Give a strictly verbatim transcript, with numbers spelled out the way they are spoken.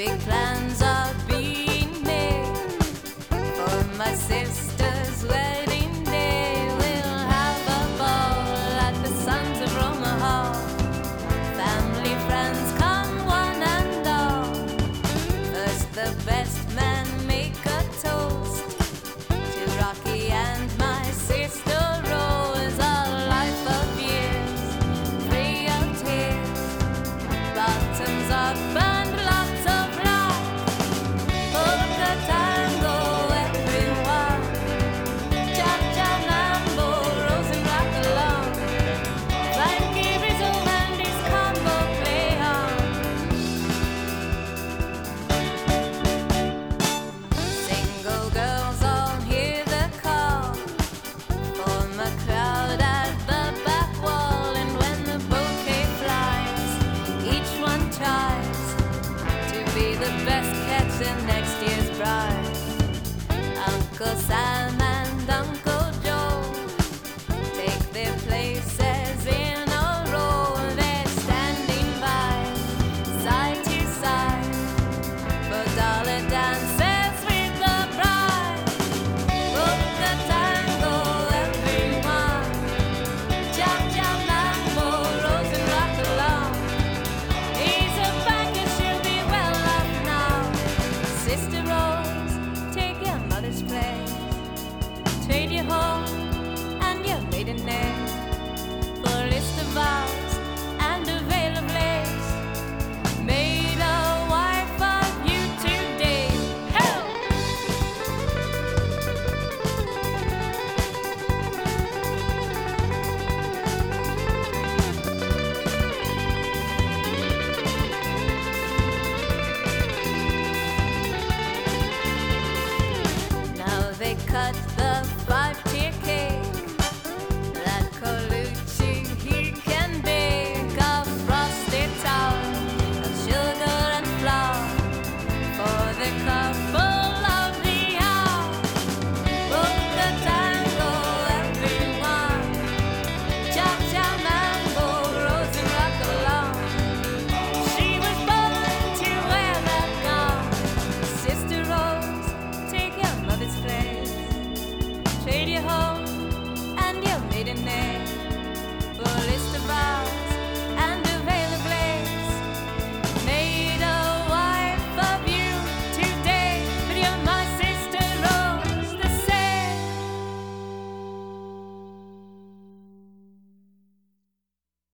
Big plans are being made for my sister's wedding day. We'll have a ball at the Sons of Roma Hall. Family, friends, come one and all. First the best man make a toast to Rocky and my sister Rose. A life of years, free of tears, bottoms up and lots of love. Polka tango, everyone. Cha-cha mambo, Rose and rock along. Frankie Rizzo and his combo play on. Single girls all hear the call, form a crowd at the back wall. And when the bouquet flies, each one tries to be the best catch in next year's bride. Uncle Sam